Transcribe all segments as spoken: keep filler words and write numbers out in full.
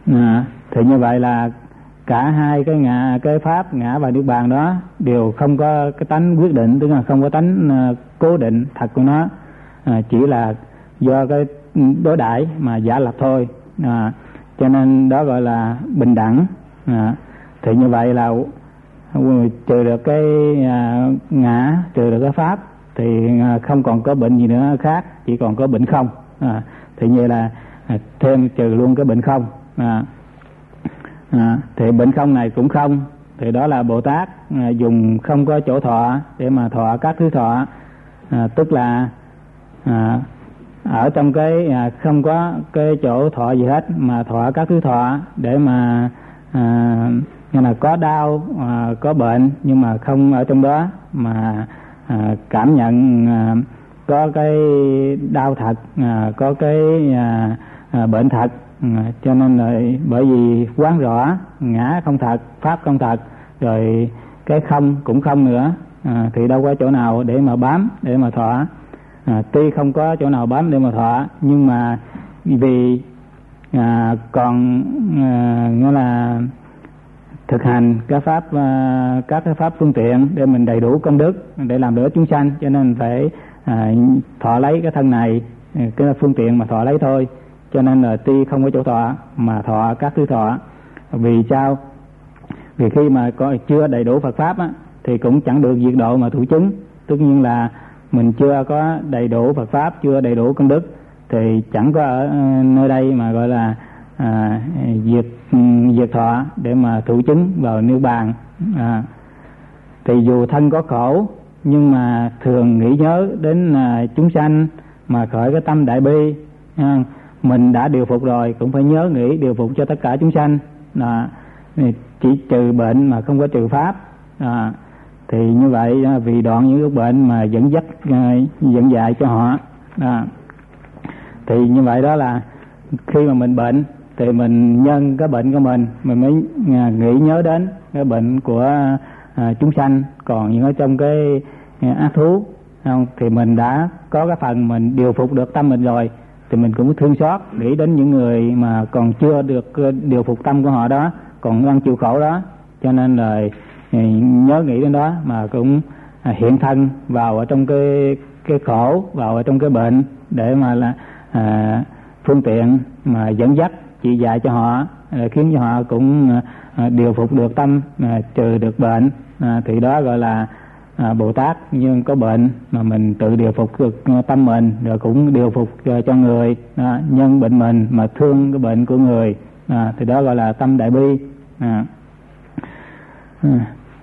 À, thì như vậy là cả hai cái ngã, cái pháp ngã và niết bàn đó đều không có cái tánh quyết định, tức là không có tánh uh, cố định thật của nó, à, chỉ là do cái đối đãi mà giả lập thôi, à, cho nên đó gọi là bình đẳng. À, thì như vậy là trừ được cái uh, ngã, trừ được cái pháp thì uh, không còn có bệnh gì nữa khác, chỉ còn có bệnh không. À, thì như là uh, thêm trừ luôn cái bệnh không. À, À, thì bệnh không này cũng không, thì đó là Bồ Tát à, dùng không có chỗ thọ để mà thọ các thứ thọ, à, tức là à, ở trong cái à, không có cái chỗ thọ gì hết mà thọ các thứ thọ để mà à, như là có đau, à, có bệnh nhưng mà không ở trong đó, mà à, cảm nhận à, có cái đau thật, à, có cái à, à, bệnh thật. À, cho nên là bởi vì quán rõ ngã không thật, pháp không thật, rồi cái không cũng không nữa, à, thì đâu có chỗ nào để mà bám để mà thọ. À, tuy không có chỗ nào bám để mà thọ, nhưng mà vì à, còn à, nghĩa là thực hành các pháp à, các cái pháp phương tiện để mình đầy đủ công đức để làm lợi ích chúng sanh, cho nên phải à, thọ lấy cái thân này, cái phương tiện mà thọ lấy thôi. Cho nên là tuy không có chỗ thọ mà thọ các thứ thọ. Vì sao? Vì khi mà có chưa đầy đủ Phật pháp á, thì cũng chẳng được diệt độ mà thủ chứng. Tất nhiên là mình chưa có đầy đủ Phật pháp, chưa đầy đủ công đức, thì chẳng có ở nơi đây mà gọi là à, diệt diệt thọ để mà thủ chứng vào niết bàn. À, thì dù thân có khổ nhưng mà thường nghĩ nhớ đến à, chúng sanh mà khởi cái tâm đại bi. À, mình đã điều phục rồi cũng phải nhớ nghĩ điều phục cho tất cả chúng sanh. À, chỉ trừ bệnh mà không có trừ pháp. À, thì như vậy vì đoạn những ước bệnh mà dẫn dắt dẫn dạy cho họ. À, thì như vậy đó là khi mà mình bệnh thì mình nhân cái bệnh của mình mình mới nghĩ nhớ đến cái bệnh của à, chúng sanh. Còn những ở trong cái ác thú không, thì mình đã có cái phần mình điều phục được tâm mình rồi, thì mình cũng thương xót nghĩ đến những người mà còn chưa được điều phục tâm của họ đó, còn đang chịu khổ đó, cho nên là nhớ nghĩ đến đó mà cũng hiện thân vào ở trong cái cái khổ, vào ở trong cái bệnh để mà là à, phương tiện mà dẫn dắt chỉ dạy cho họ, khiến cho họ cũng à, điều phục được tâm, à, trừ được bệnh. À, thì đó gọi là à, Bồ Tát nhưng có bệnh mà mình tự điều phục được tâm mình, rồi cũng điều phục cho người, à, nhân bệnh mình mà thương cái bệnh của người, à, thì đó gọi là tâm đại bi. À, à,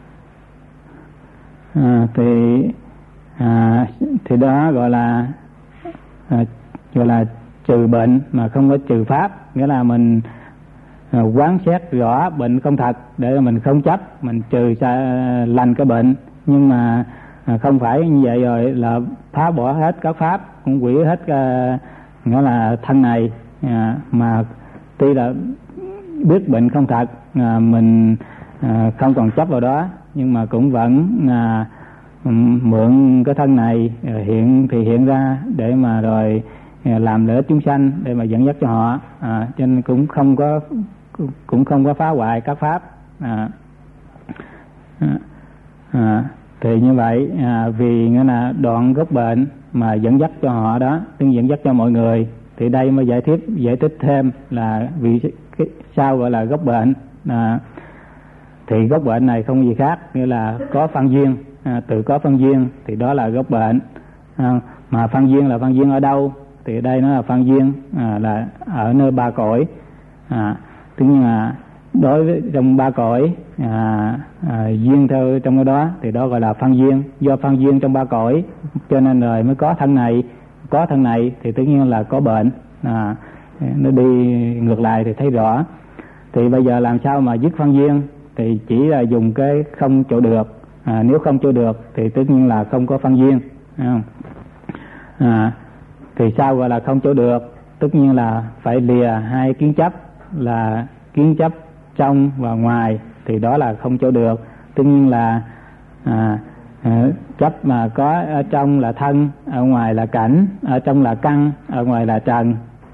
à, thì à, thì đó gọi là à, gọi là trừ bệnh mà không có trừ pháp, nghĩa là mình à, quán xét rõ bệnh không thật để mình không chấp, mình trừ sa, lành cái bệnh. Nhưng mà à, không phải như vậy rồi là phá bỏ hết các pháp, cũng hủy hết à, nghĩa là thân này, à, mà tuy là biết bệnh không thật, à, mình à, không còn chấp vào đó, nhưng mà cũng vẫn à, mượn cái thân này à, hiện thì hiện ra để mà rồi à, làm lợi ích chúng sanh, để mà dẫn dắt cho họ, à, cho nên cũng không có cũng không có phá hoại các pháp. À, à, à, thì như vậy à, vì nghĩa là đoạn gốc bệnh mà dẫn dắt cho họ đó, tức dẫn dắt cho mọi người, thì đây mới giải thích giải thích thêm là vì cái, sao gọi là gốc bệnh. À, thì gốc bệnh này không gì khác, nghĩa là có phân duyên, à, tự có phân duyên thì đó là gốc bệnh. À, mà phân duyên là phân duyên ở đâu? Thì ở đây nó là phân duyên à, là ở nơi ba cõi. À, tức là đối với trong ba cõi à, à, duyên theo trong cái đó thì đó gọi là phân duyên. Do phân duyên trong ba cõi cho nên rồi mới có thân này, có thân này thì tất nhiên là có bệnh. À, nó đi ngược lại thì thấy rõ. Thì bây giờ làm sao mà dứt phân duyên? Thì chỉ là dùng cái không chỗ được. À, nếu không chỗ được thì tất nhiên là không có phân duyên. À, à, thì sao gọi là không chỗ được? Tất nhiên là phải lìa hai kiến chấp, là kiến chấp trong và ngoài, thì đó là không chỗ được. Tất nhiên là à, à, chấp mà có ở trong là thân, ở ngoài là cảnh, ở trong là căn, ở ngoài là trần,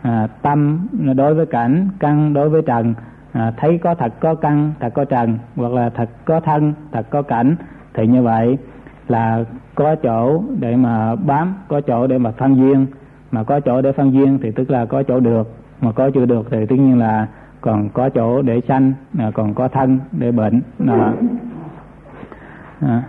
à, tâm đối với cảnh, căn đối với trần, à, thấy có thật có căn, thật có trần, hoặc là thật có thân, thật có cảnh, thì như vậy là có chỗ để mà bám, có chỗ để mà phân duyên. Mà có chỗ để phân duyên thì tức là có chỗ được, mà có chưa được thì tất nhiên là còn có chỗ để sanh, còn có thân để bệnh. À, à,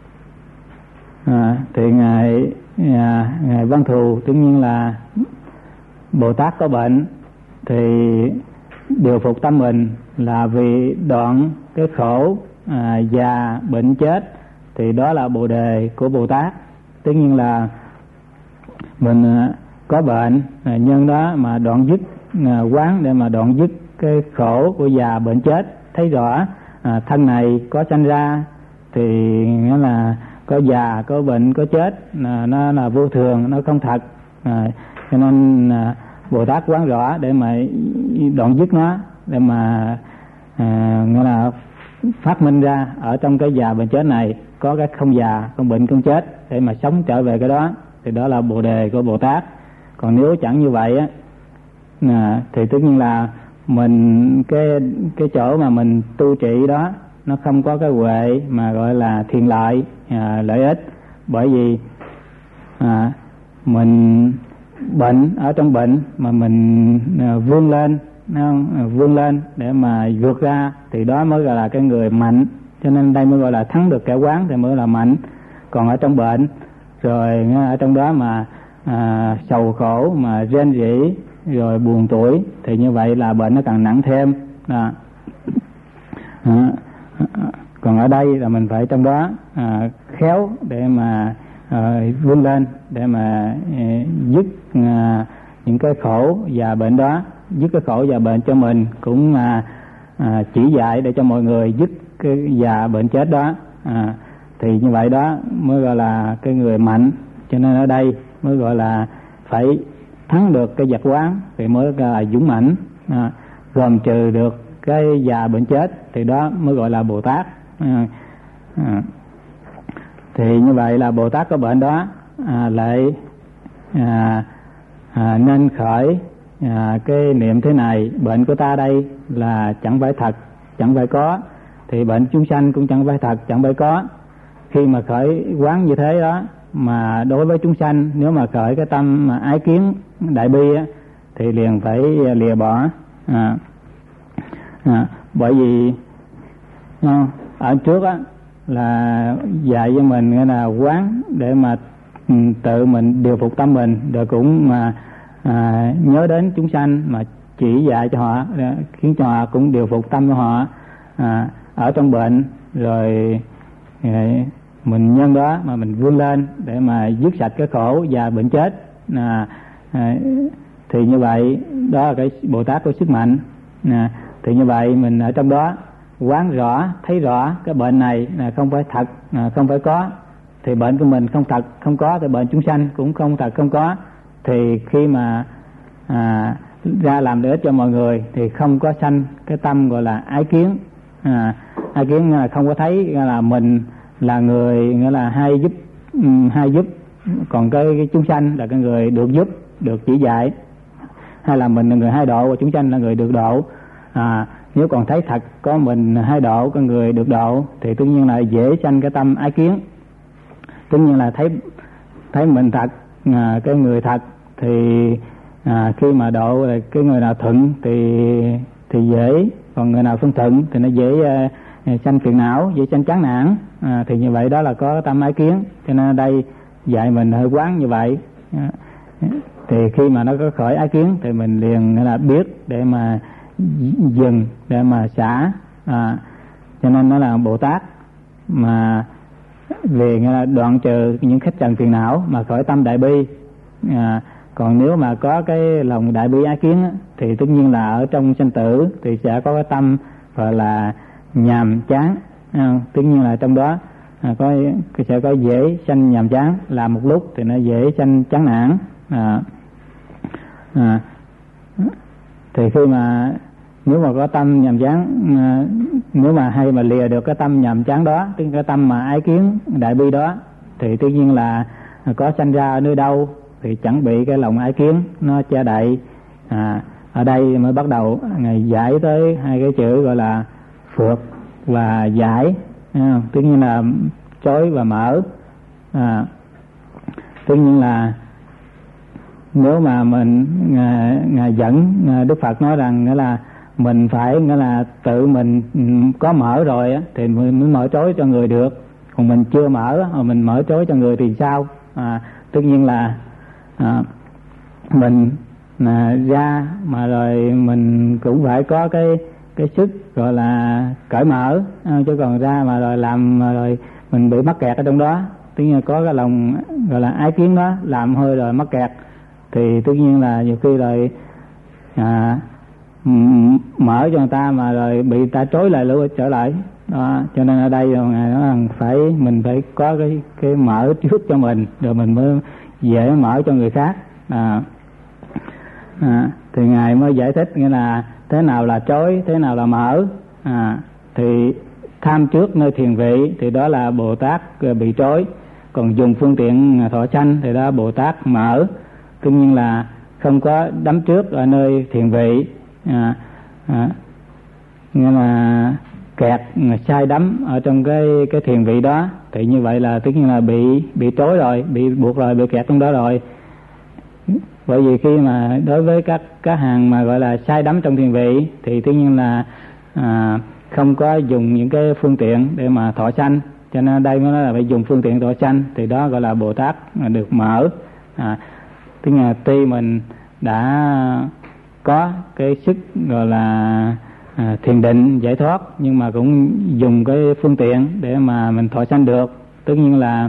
à, thì ngài à, ngài Văn Thù tất nhiên là Bồ Tát có bệnh thì điều phục tâm mình là vì đoạn cái khổ à, già bệnh chết, thì đó là bồ đề của Bồ Tát. Tất nhiên là mình à, có bệnh à, nhân đó mà đoạn dứt à, quán để mà đoạn dứt cái khổ của già bệnh chết, thấy rõ à, thân này có sanh ra thì nghĩa là có già, có bệnh, có chết, à, nó là vô thường, nó không thật, à, cho nên à, Bồ Tát quán rõ để mà đoạn dứt nó, để mà à, nghĩa là phát minh ra ở trong cái già bệnh chết này có cái không già, không bệnh, không chết, để mà sống trở về cái đó, thì đó là bồ đề của Bồ Tát. Còn nếu chẳng như vậy á à, thì tất nhiên là mình cái cái chỗ mà mình tu trị đó nó không có cái huệ mà gọi là thiện lợi, à, lợi ích. Bởi vì à, mình bệnh, ở trong bệnh mà mình à, vươn lên, vươn lên để mà vượt ra, thì đó mới gọi là cái người mạnh. Cho nên đây mới gọi là thắng được kẻ quán thì mới là mạnh. Còn ở trong bệnh rồi ở trong đó mà à, sầu khổ, mà rên rỉ rồi buồn tuổi, thì như vậy là bệnh nó càng nặng thêm. À, à, còn ở đây là mình phải trong đó à, khéo để mà à, vươn lên, để mà à, dứt à, những cái khổ và bệnh đó, dứt cái khổ và bệnh cho mình, cũng là à, chỉ dạy để cho mọi người dứt cái già bệnh chết đó. À, thì như vậy đó mới gọi là cái người mạnh. Cho nên ở đây mới gọi là phải thắng được cái vật quán thì mới gọi là dũng mãnh, à, gồm trừ được cái già bệnh chết thì đó mới gọi là Bồ Tát. À, à, thì như vậy là Bồ Tát có bệnh đó à, lại à, à, nên khởi à, cái niệm thế này: bệnh của ta đây là chẳng phải thật, chẳng phải có, thì bệnh chúng sanh cũng chẳng phải thật, chẳng phải có. Khi mà khởi quán như thế đó, mà đối với chúng sanh nếu mà khởi cái tâm mà ái kiến đại bi á, thì liền phải lìa bỏ. À, à, bởi vì à, ở trước á là dạy cho mình nghĩa là quán để mà ừ, tự mình điều phục tâm mình, rồi cũng mà à, nhớ đến chúng sanh mà chỉ dạy cho họ, khiến cho họ cũng điều phục tâm của họ à, ở trong bệnh. Rồi mình nhân đó mà mình vươn lên để mà dứt sạch cái khổ và bệnh chết à, à, thì như vậy đó là cái Bồ Tát có sức mạnh. À, thì như vậy mình ở trong đó quán rõ, thấy rõ cái bệnh này là không phải thật, à, không phải có, thì bệnh của mình không thật, không có, cái bệnh chúng sanh cũng không thật, không có. Thì khi mà à, ra làm lợi ích cho mọi người thì không có sanh cái tâm gọi là ái kiến. À, ái kiến là không có thấy là mình là người nghĩa là hay giúp, hay giúp, còn cái, cái chúng sanh là cái người được giúp, được chỉ dạy, hay là mình là người hai độ và chúng sanh là người được độ. À, nếu còn thấy thật có mình hai độ, có người được độ, thì tất nhiên là dễ sanh cái tâm ái kiến. Tất nhiên là thấy thấy mình thật, à, cái người thật, thì à, khi mà độ là cái người nào thuận thì thì dễ, còn người nào không thuận thì nó dễ uh, sanh phiền não, dễ sanh chán nản. À, thì như vậy đó là có tâm ái kiến. Cho nên ở đây dạy mình hơi quán như vậy. À, thì khi mà nó có khởi ái kiến thì mình liền là biết để mà dừng, để mà xả. À, cho nên nó là Bồ Tát mà về là đoạn trừ những khách trần phiền não mà khởi tâm đại bi. À, còn nếu mà có cái lòng đại bi ái kiến á, thì tất nhiên là ở trong sanh tử thì sẽ có cái tâm gọi là nhàm chán. À, tất nhiên là trong đó à, có sẽ có dễ sanh nhàm chán, làm một lúc thì nó dễ sanh chán nản. À, à, thì khi mà nếu mà có tâm nhàm chán, à, nếu mà hay mà lìa được cái tâm nhàm chán đó, tức cái tâm mà ái kiến đại bi đó, thì tất nhiên là có sanh ra ở nơi đâu thì chẳng bị cái lòng ái kiến nó che đậy, À, ở đây mới bắt đầu Ngài giải tới hai cái chữ gọi là phượt và giải, à, tất nhiên là chối và mở. À, tất nhiên là nếu mà mình ngài, ngài dẫn Đức Phật nói rằng nghĩa là mình phải nghĩa là tự mình có mở rồi á, thì mình mới mở chối cho người được, còn mình chưa mở mà mình mở chối cho người thì sao? À, tất nhiên là à, mình à, ra mà rồi mình cũng phải có cái cái sức gọi là cởi mở, à, chứ còn ra mà rồi làm mà rồi mình bị mắc kẹt ở trong đó, tất nhiên là có cái lòng gọi là ái kiến đó làm hơi rồi mắc kẹt, thì tất nhiên là nhiều khi rồi à, mở cho người ta mà rồi bị ta chối lại luôn trở lại đó. Cho nên ở đây rồi ngài nói rằng phải mình phải có cái cái mở trước cho mình rồi mình mới dễ mở cho người khác. À, à, thì ngài mới giải thích nghĩa là thế nào là chối, thế nào là mở. À, thì tham trước nơi thiền vị thì đó là Bồ Tát bị chối, còn dùng phương tiện thọ sanh thì đó là Bồ Tát mở. Tất nhiên là không có đắm trước ở nơi thiền vị, à, à, nghĩa là kẹt sai đắm ở trong cái cái thiền vị đó, thì như vậy là tất nhiên là bị bị chối rồi, bị buộc rồi, bị kẹt trong đó rồi. Bởi vì khi mà đối với các các hàng mà gọi là sai đắm trong thiền vị thì tất nhiên là à, không có dùng những cái phương tiện để mà thọ sanh, cho nên đây mới nói là phải dùng phương tiện thọ sanh, thì đó gọi là Bồ Tát được mở. À, tức là tuy mình đã có cái sức gọi là à, thiền định giải thoát, nhưng mà cũng dùng cái phương tiện để mà mình thọ sanh được, tất nhiên là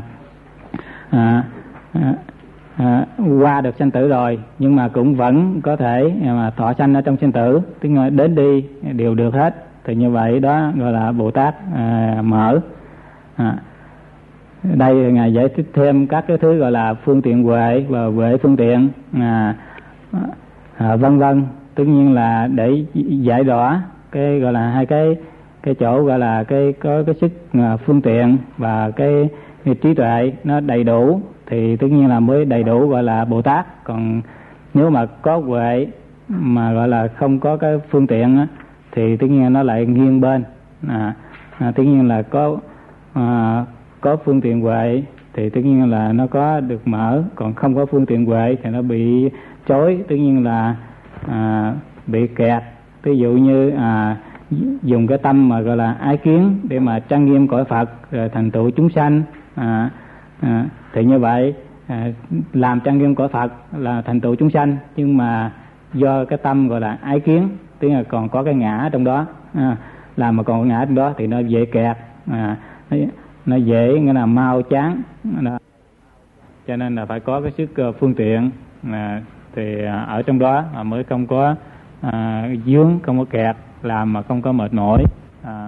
à, à, à, qua được sanh tử rồi, nhưng mà cũng vẫn có thể mà thọ sanh ở trong sanh tử, tức là đến đi đều được hết, thì như vậy đó gọi là Bồ Tát à, mở. À, đây ngài giải thích thêm các cái thứ gọi là phương tiện huệ và huệ phương tiện, à, à, vân vân. Tất nhiên là để giải rõ cái gọi là hai cái cái chỗ gọi là cái có cái sức à, phương tiện và cái, cái trí tuệ nó đầy đủ thì tất nhiên là mới đầy đủ gọi là Bồ Tát. Còn nếu mà có huệ mà gọi là không có cái phương tiện á, thì tất nhiên nó lại nghiêng bên. À, à, tất nhiên là có à, có phương tiện huệ thì tất nhiên là nó có được mở, còn không có phương tiện huệ thì nó bị chối, tất nhiên là à, bị kẹt. Ví dụ như à, dùng cái tâm mà gọi là ái kiến để mà trang nghiêm cõi Phật rồi thành tựu chúng sanh, à, à, thì như vậy à, làm trang nghiêm cõi Phật là thành tựu chúng sanh, nhưng mà do cái tâm gọi là ái kiến, tức là còn có cái ngã trong đó, à, làm mà còn có ngã trong đó thì nó dễ kẹt, à, nó, nó dễ nghĩa là mau chán đó. Cho nên là phải có cái sức phương tiện, à, thì ở trong đó mà mới không có à, dướng, không có kẹt, làm mà không có mệt mỏi. À,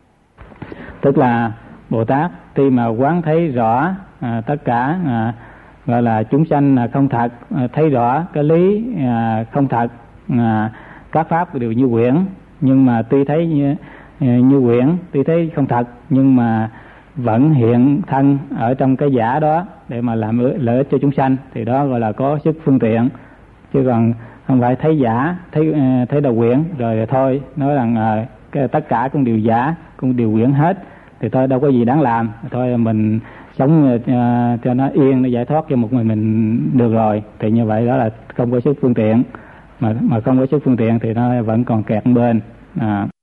tức là Bồ Tát khi mà quán thấy rõ à, tất cả à, gọi là chúng sanh là không thật, à, thấy rõ cái lý à, không thật, à, các pháp đều như quyển, nhưng mà tuy thấy như, như quyển, tuy thấy không thật, nhưng mà vẫn hiện thân ở trong cái giả đó để mà làm lợi ích cho chúng sanh, thì đó gọi là có sức phương tiện. Chứ còn không phải thấy giả, thấy thấy đầu quyển rồi thôi nói rằng à, cái, tất cả cũng đều giả, cũng đều quyển hết, thì thôi đâu có gì đáng làm, thôi mình sống uh, cho nó yên, nó giải thoát cho một mình mình được rồi, thì như vậy đó là không có sức phương tiện, mà mà không có sức phương tiện thì nó vẫn còn kẹt bên. À.